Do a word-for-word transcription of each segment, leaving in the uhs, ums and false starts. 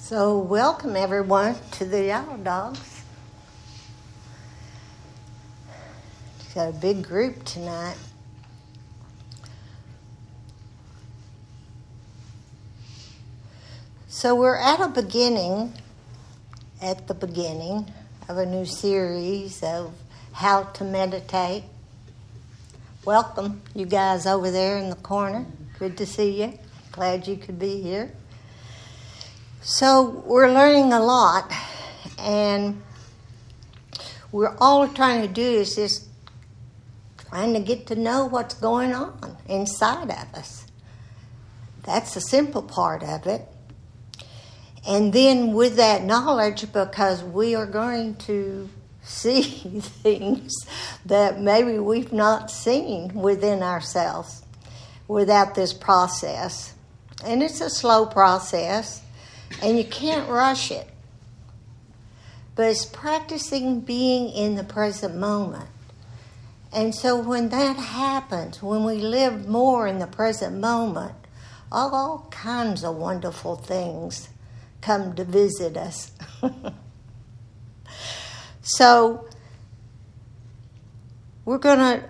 So welcome everyone to the Yellow Dogs. Got a big group tonight. So we're at a beginning, at the beginning of a new series of how to meditate. Welcome, you guys over there in the corner. Good to see you. Glad you could be here. So we're learning a lot, and we're all trying to do is just trying to get to know what's going on inside of us. That's the simple part of it. And then with that knowledge, because we are going to see things that maybe we've not seen within ourselves without this process. And it's a slow process. And you can't rush it. But it's practicing being in the present moment. And so when that happens, when we live more in the present moment, all kinds of wonderful things come to visit us. So we're going to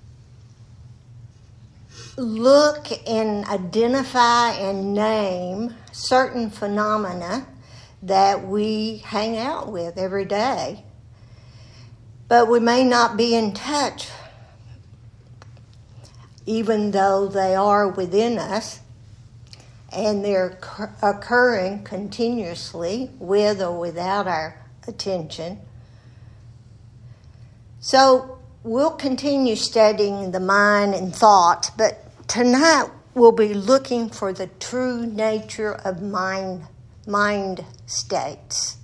look and identify and name certain phenomena that we hang out with every day. But we may not be in touch, even though they are within us, and they're occurring continuously with or without our attention. So we'll continue studying the mind and thoughts, but tonight we'll be looking for the true nature of mind, mind states.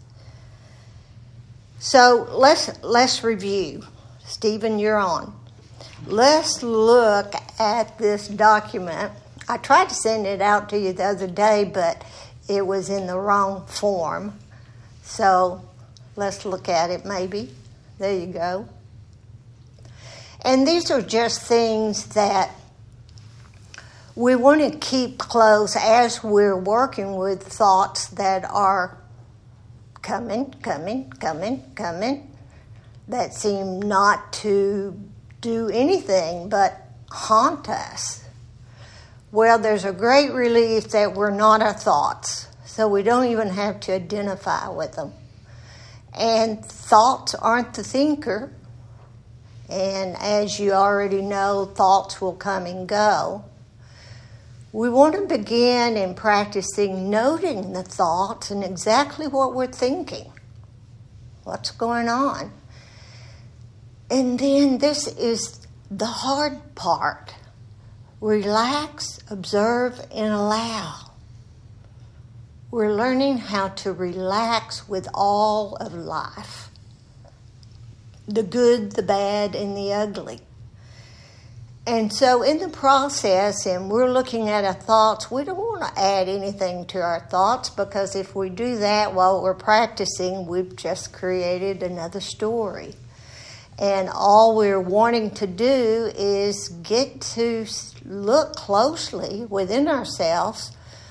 So let's let's review. Stephen, you're on. Let's look at this document. I tried to send it out to you the other day, but it was in the wrong form. So let's look at it maybe. There you go. And these are just things that we want to keep close as we're working with thoughts that are coming, coming, coming, coming, that seem not to do anything but haunt us. Well, there's a great relief that we're not our thoughts, so we don't even have to identify with them. And thoughts aren't the thinker, and as you already know, thoughts will come and go. We want to begin in practicing noting the thoughts and exactly what we're thinking. What's going on? And then this is the hard part. Relax, observe, and allow. We're learning how to relax with all of life. The good, the bad, and the ugly. And so in the process, and we're looking at our thoughts, we don't want to add anything to our thoughts, because if we do that while we're practicing, we've just created another story. And all we're wanting to do is get to look closely within ourselves,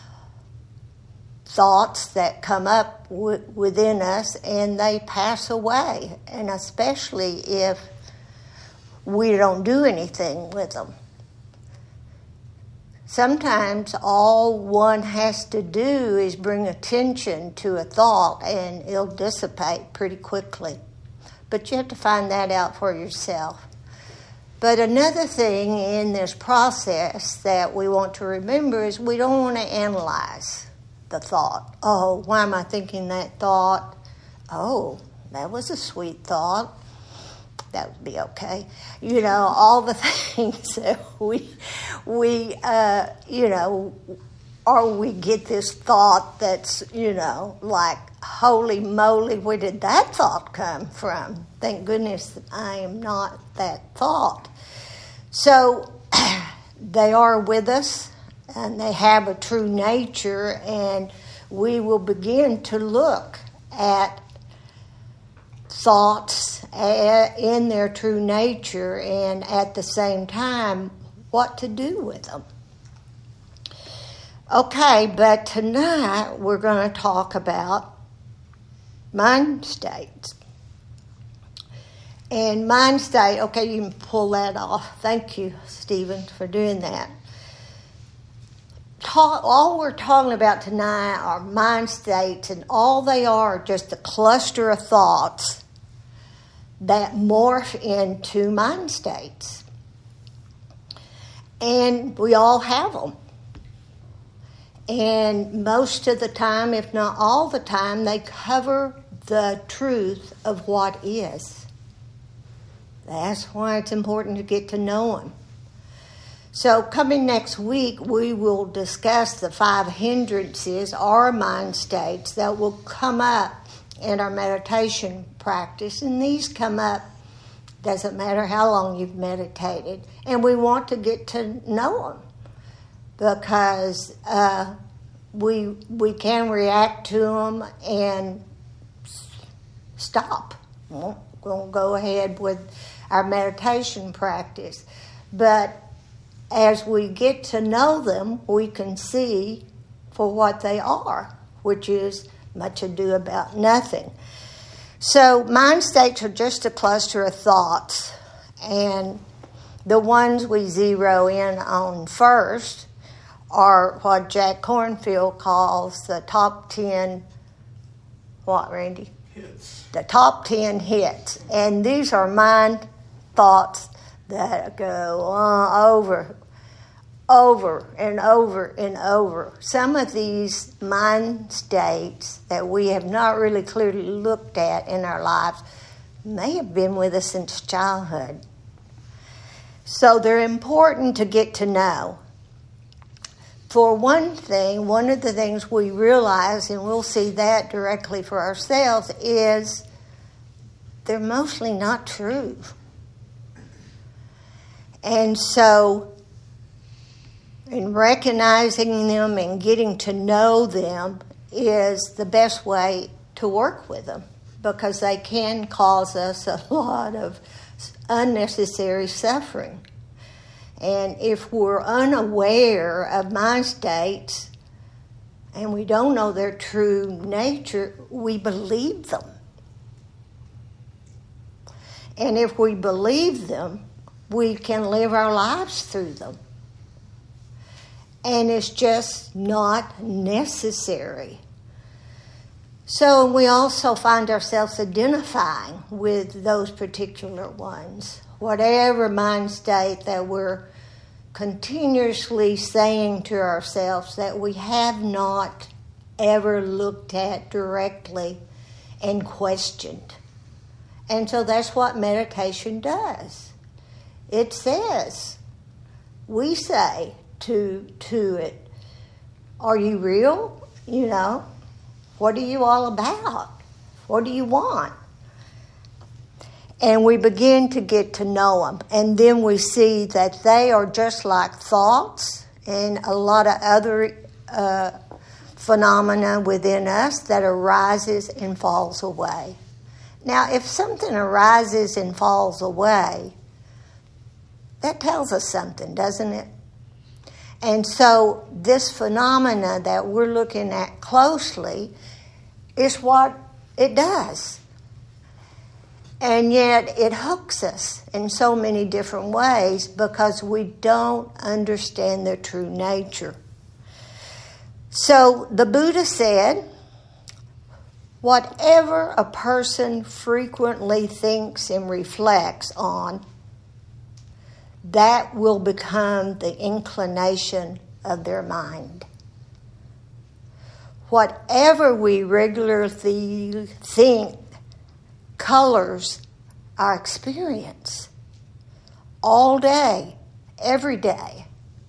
thoughts that come up w- within us, and they pass away, and especially if we don't do anything with them. Sometimes all one has to do is bring attention to a thought and it'll dissipate pretty quickly. But you have to find that out for yourself. But another thing in this process that we want to remember is we don't want to analyze the thought. Oh, why am I thinking that thought? Oh, that was a sweet thought. That would be okay. You know, all the things that we, we, uh, you know, or we get this thought that's, you know, like, holy moly, where did that thought come from? Thank goodness that I am not that thought. So they are with us, and they have a true nature, and we will begin to look at thoughts in their true nature, and at the same time, what to do with them. Okay, but tonight we're going to talk about mind states. And mind state, okay, you can pull that off. Thank you, Stephen, for doing that. Talk, all we're talking about tonight are mind states, and all they are are just a cluster of thoughts that morph into mind states. And we all have them. And most of the time, if not all the time, they cover the truth of what is. That's why it's important to get to know them. So coming next week, we will discuss the five hindrances or mind states that will come up in our meditation practice. And these come up, doesn't matter how long you've meditated. And we want to get to know them because uh, we, we can react to them and stop. We'll, we'll go ahead with our meditation practice. But as we get to know them, we can see for what they are, which is much ado about nothing. So mind states are just a cluster of thoughts, and the ones we zero in on first are what Jack Kornfield calls the top ten, what, Randy? Hits. The top ten hits. And these are mind thoughts that go on over, over and over and over. Some of these mind states that we have not really clearly looked at in our lives may have been with us since childhood. So they're important to get to know. For one thing, one of the things we realize, and we'll see that directly for ourselves, is they're mostly not true. And so, in recognizing them and getting to know them is the best way to work with them, because they can cause us a lot of unnecessary suffering. And if we're unaware of mind states and we don't know their true nature, we believe them. And if we believe them, we can live our lives through them. And it's just not necessary. So we also find ourselves identifying with those particular ones. Whatever mind state that we're continuously saying to ourselves that we have not ever looked at directly and questioned. And so that's what meditation does. It says, we say to to it, are you real? You know, what are you all about? What do you want? And we begin to get to know them. And then we see that they are just like thoughts and a lot of other uh, phenomena within us that arises and falls away. Now, if something arises and falls away, that tells us something, doesn't it? And so this phenomena that we're looking at closely is what it does. And yet it hooks us in so many different ways because we don't understand their true nature. So the Buddha said, whatever a person frequently thinks and reflects on, that will become the inclination of their mind. Whatever we regularly think colors our experience all day, every day.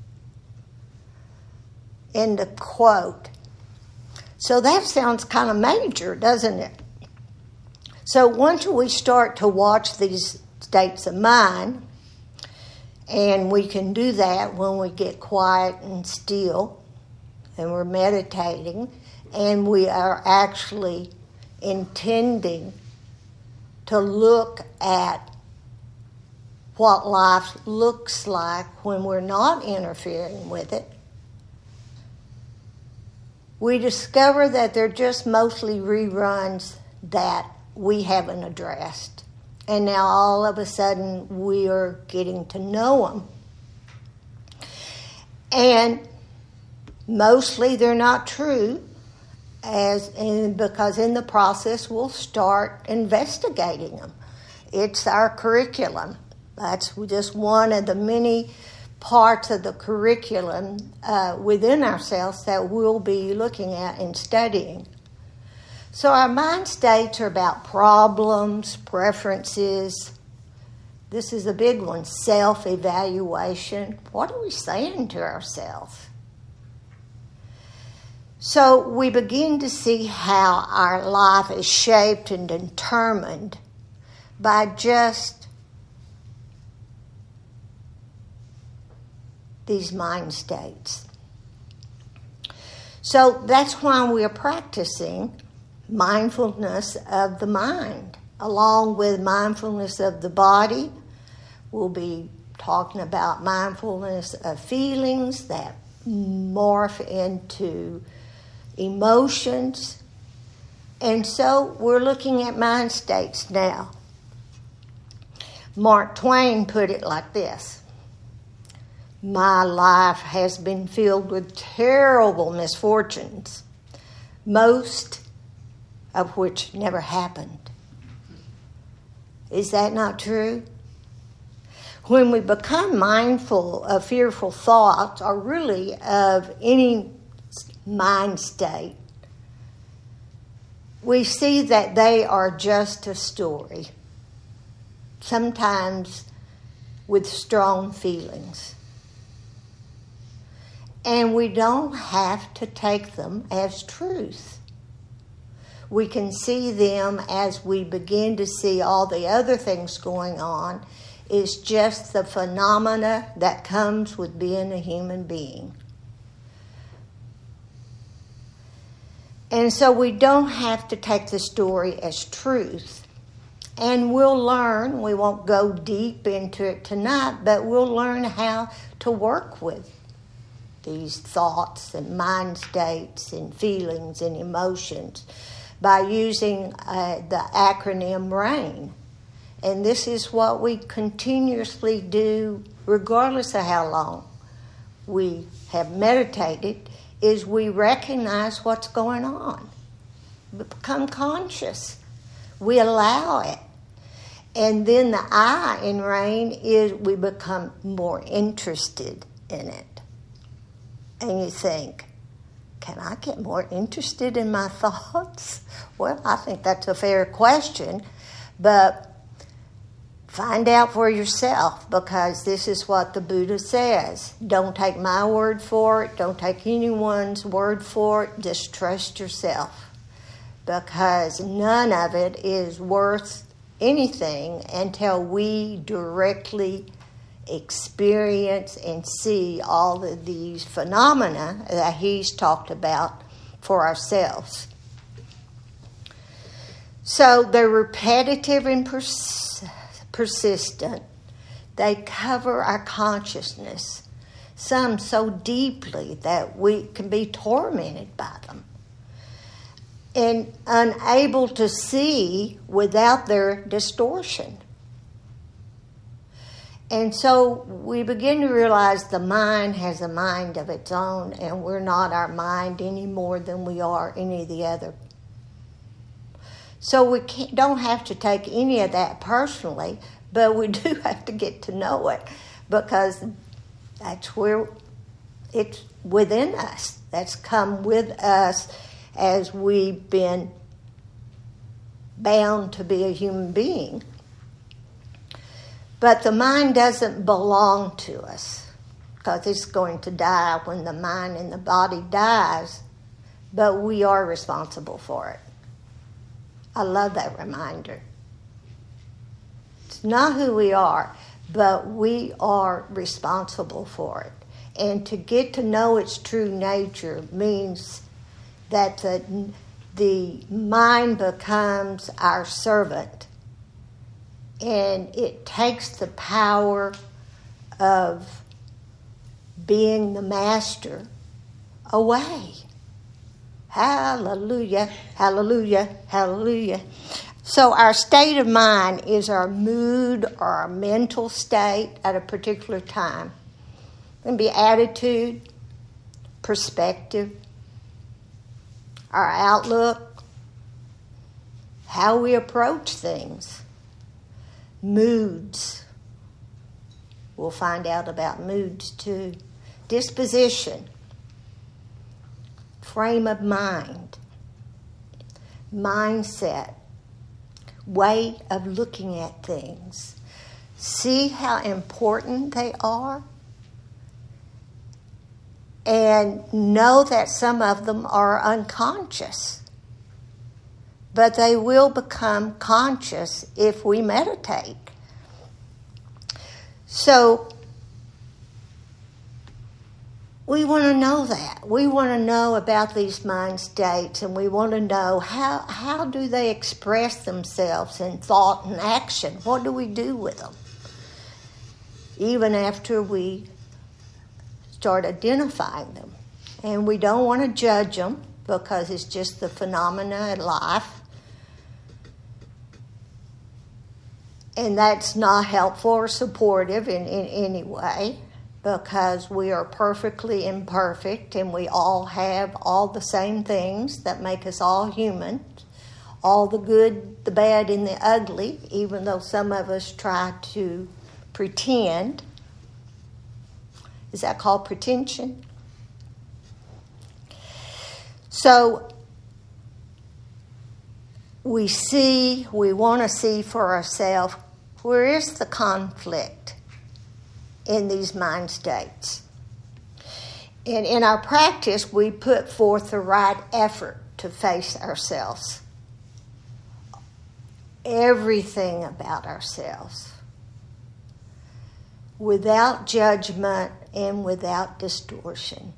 End of quote. So that sounds kind of major, doesn't it? So once we start to watch these states of mind, and we can do that when we get quiet and still, and we're meditating, and we are actually intending to look at what life looks like when we're not interfering with it, we discover that they're just mostly reruns that we haven't addressed. And now all of a sudden we are getting to know them. And mostly they're not true, as in, because in the process we'll start investigating them. It's our curriculum. That's just one of the many parts of the curriculum uh, within ourselves that we'll be looking at and studying. So our mind states are about problems, preferences. This is a big one, self-evaluation. What are we saying to ourselves? So we begin to see how our life is shaped and determined by just these mind states. So that's why we are practicing mindfulness of the mind, along with mindfulness of the body. We'll be talking about mindfulness of feelings that morph into emotions. And so we're looking at mind states now. Mark Twain put it like this: my life has been filled with terrible misfortunes, most of which never happened. Is that not true? When we become mindful of fearful thoughts, or really of any mind state, we see that they are just a story, sometimes with strong feelings. And we don't have to take them as truth. We can see them as we begin to see all the other things going on. It's just the phenomena that comes with being a human being. And so we don't have to take the story as truth. And we'll learn, we won't go deep into it tonight, but we'll learn how to work with these thoughts and mind states and feelings and emotions by using uh, the acronym RAIN. And this is what we continuously do, regardless of how long we have meditated, is we recognize what's going on. We become conscious. We allow it. And then the I in RAIN is we become more interested in it. And you think, can I get more interested in my thoughts? Well, I think that's a fair question, but find out for yourself, because this is what the Buddha says. Don't take my word for it. Don't take anyone's word for it. Just trust yourself, because none of it is worth anything until we directly experience and see all of these phenomena that he's talked about for ourselves. So they're repetitive and pers- persistent. They cover our consciousness, some so deeply that we can be tormented by them and unable to see without their distortion. And so we begin to realize the mind has a mind of its own, and we're not our mind any more than we are any of the other. So we can't, don't have to take any of that personally, but we do have to get to know it, because that's where it's within us. That's come with us as we've been bound to be a human being. But the mind doesn't belong to us, because it's going to die when the mind and the body dies, but we are responsible for it. I love that reminder. It's not who we are, but we are responsible for it. And to get to know its true nature means that the, the mind becomes our servant. And it takes the power of being the master away. Hallelujah, hallelujah, hallelujah. So our state of mind is our mood or our mental state at a particular time. It can be attitude, perspective, our outlook, how we approach things, moods. We'll find out about moods too. Disposition, frame of mind, mindset, way of looking at things. See how important they are? And know that some of them are unconscious. But they will become conscious if we meditate. So, we want to know that. We want to know about these mind states, and we want to know how, how do they express themselves in thought and action? What do we do with them? Even after we start identifying them. And we don't want to judge them because it's just the phenomena of life. And that's not helpful or supportive in, in any way, because we are perfectly imperfect and we all have all the same things that make us all human, all the good, the bad, and the ugly, even though some of us try to pretend. Is that called pretension? So we see, we want to see for ourselves, where is the conflict in these mind states? And in our practice, we put forth the right effort to face ourselves. Everything about ourselves. Without judgment and without distortion.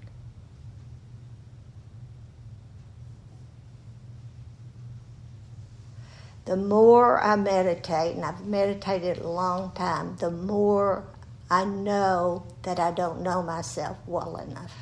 The more I meditate, and I've meditated a long time, the more I know that I don't know myself well enough.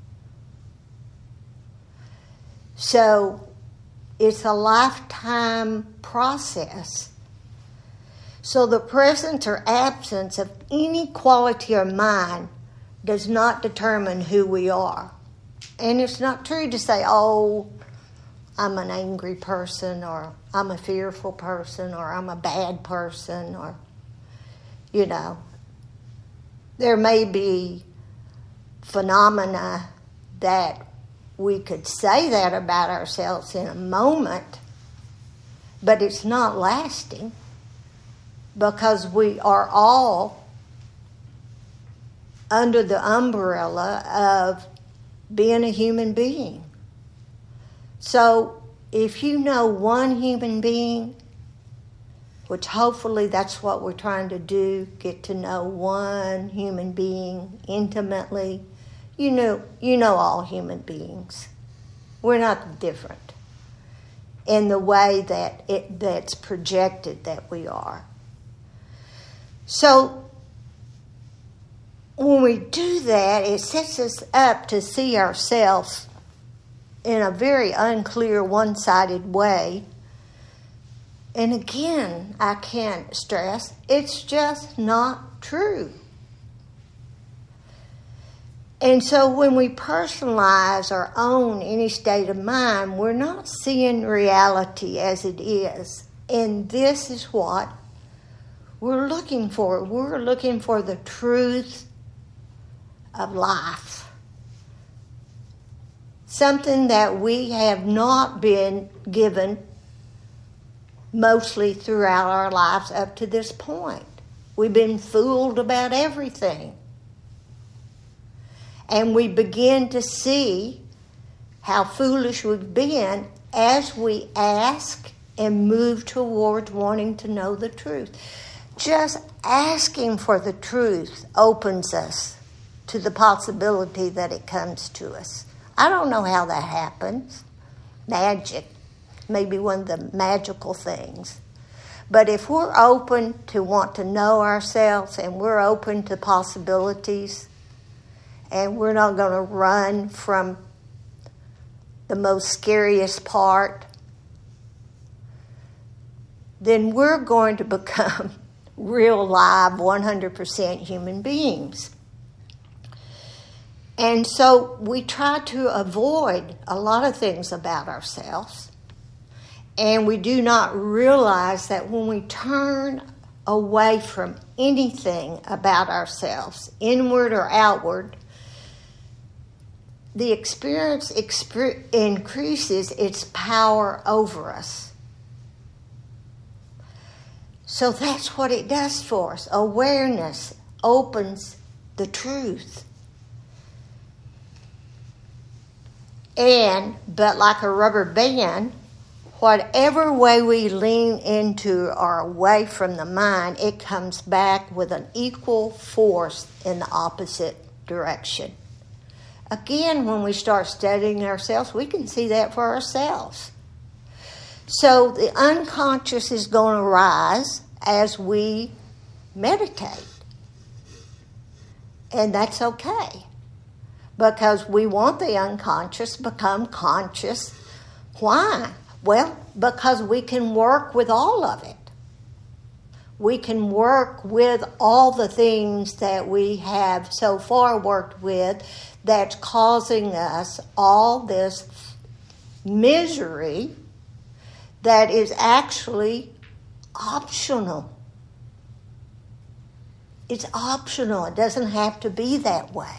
So it's a lifetime process. So the presence or absence of any quality of mind does not determine who we are. And it's not true to say, oh, I'm an angry person, or I'm a fearful person, or I'm a bad person, or, you know. There may be phenomena that we could say that about ourselves in a moment, but it's not lasting, because we are all under the umbrella of being a human being. So if you know one human being, which hopefully that's what we're trying to do, get to know one human being intimately, you know, you know all human beings. We're not different in the way that it that's projected that we are. So when we do that, it sets us up to see ourselves in a very unclear, one-sided way. And again, I can't stress, it's just not true. And so when we personalize or own any state of mind, we're not seeing reality as it is. And this is what we're looking for. We're looking for the truth of life. Something that we have not been given mostly throughout our lives up to this point. We've been fooled about everything. And we begin to see how foolish we've been as we ask and move towards wanting to know the truth. Just asking for the truth opens us to the possibility that it comes to us. I don't know how that happens. Magic. Maybe one of the magical things. But if we're open to want to know ourselves, and we're open to possibilities, and we're not going to run from the most scariest part, then we're going to become real live one hundred percent human beings. And so we try to avoid a lot of things about ourselves. And we do not realize that when we turn away from anything about ourselves, inward or outward, the experience exp- increases its power over us. So that's what it does for us. Awareness opens the truth. And, but like a rubber band, whatever way we lean into or away from the mind, it comes back with an equal force in the opposite direction. Again, when we start studying ourselves, we can see that for ourselves. So the unconscious is going to rise as we meditate. And that's okay. Because we want the unconscious to become conscious. Why? Well, because we can work with all of it. We can work with all the things that we have so far worked with that's causing us all this misery that is actually optional. It's optional. It doesn't have to be that way.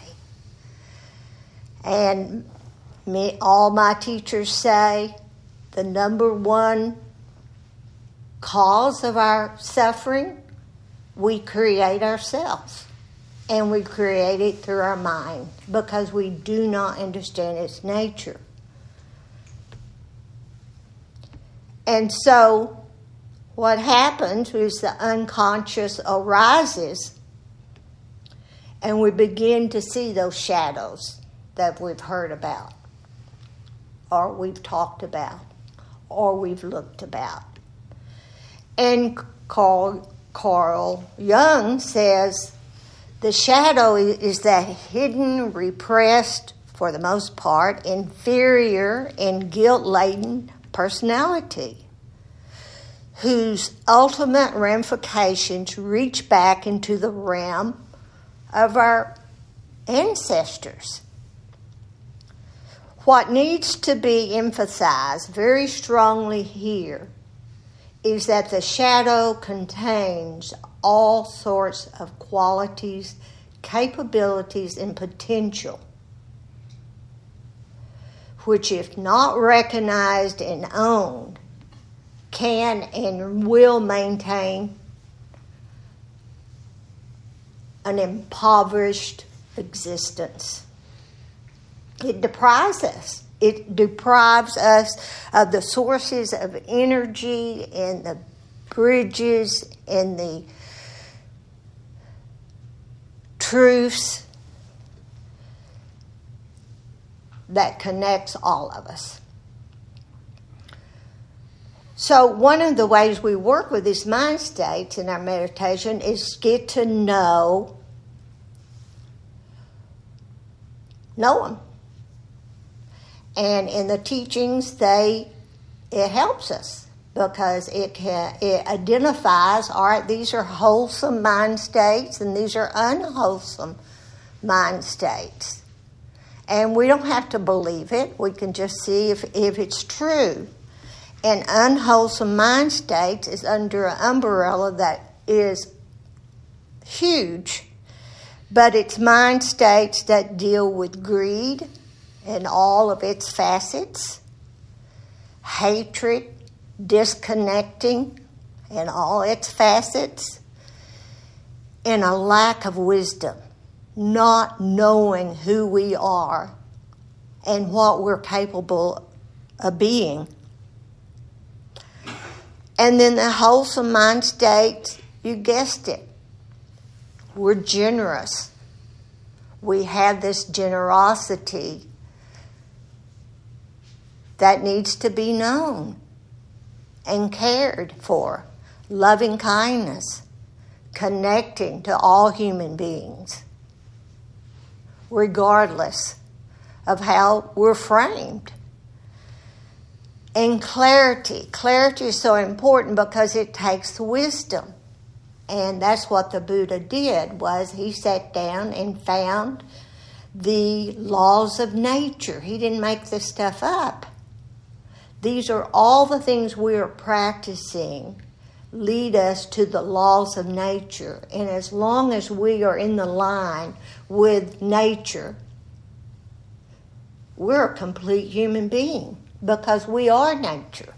And me, all my teachers say the number one cause of our suffering, we create ourselves. And we create it through our mind because we do not understand its nature. And so what happens is the unconscious arises and we begin to see those shadows that we've heard about or we've talked about or we've looked about. And Carl, Carl Jung says the shadow is that hidden, repressed, for the most part, inferior and guilt-laden personality whose ultimate ramifications reach back into the realm of our ancestors. What needs to be emphasized very strongly here is that the shadow contains all sorts of qualities, capabilities, and potential, which, if not recognized and owned, can and will maintain an impoverished existence. It deprives us. It deprives us of the sources of energy and the bridges and the truths that connects all of us. So one of the ways we work with these mind states in our meditation is get to know, know them. And in the teachings, they it helps us because it can, it identifies, all right, these are wholesome mind states and these are unwholesome mind states. And we don't have to believe it. We can just see if, if it's true. An unwholesome mind state is under an umbrella that is huge, but it's mind states that deal with greed in all of its facets, hatred, disconnecting in all its facets, and a lack of wisdom, not knowing who we are and what we're capable of being. And then the wholesome mind state, you guessed it, we're generous. We have this generosity that needs to be known and cared for. Loving kindness, connecting to all human beings, regardless of how we're framed. And clarity. Clarity is so important because it takes wisdom. And that's what the Buddha did, was he sat down and found the laws of nature. He didn't make this stuff up. These are all the things we are practicing lead us to the laws of nature. And as long as we are in the line with nature, we're a complete human being because we are nature.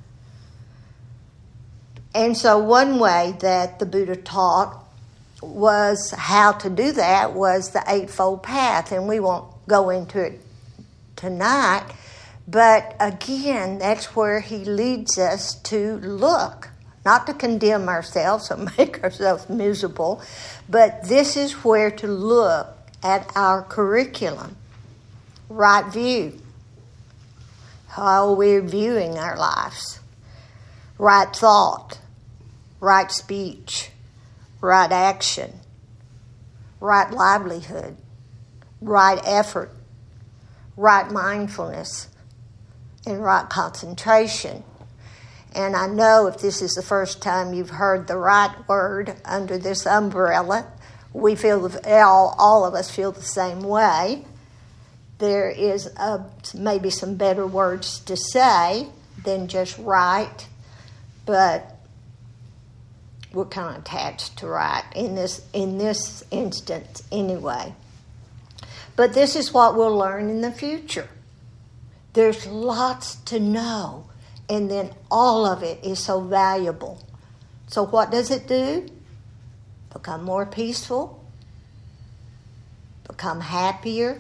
And so one way that the Buddha taught was how to do that was the Eightfold Path, and we won't go into it tonight. But again, that's where he leads us to look, not to condemn ourselves or make ourselves miserable, but this is where to look at our curriculum. Right view. How we're viewing our lives. Right thought. Right speech. Right action. Right livelihood. Right effort. Right mindfulness. And right concentration. And I know if this is the first time you've heard the right word under this umbrella, we feel, all, all of us feel the same way. There is a, maybe some better words to say than just right, but we're kind of attached to right in this in this instance anyway. But this is what we'll learn in the future. There's lots to know, and then all of it is so valuable. So what does it do? Become more peaceful, become happier.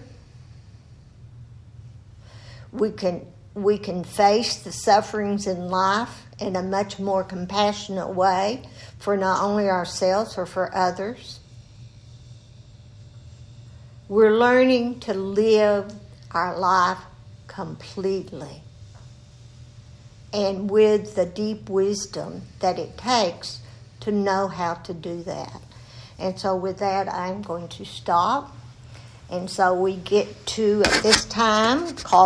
We can we can face the sufferings in life in a much more compassionate way for not only ourselves or for others. We're learning to live our life completely and with the deep wisdom that it takes to know how to do that. And so with that, I'm going to stop. And so we get to, at this time, call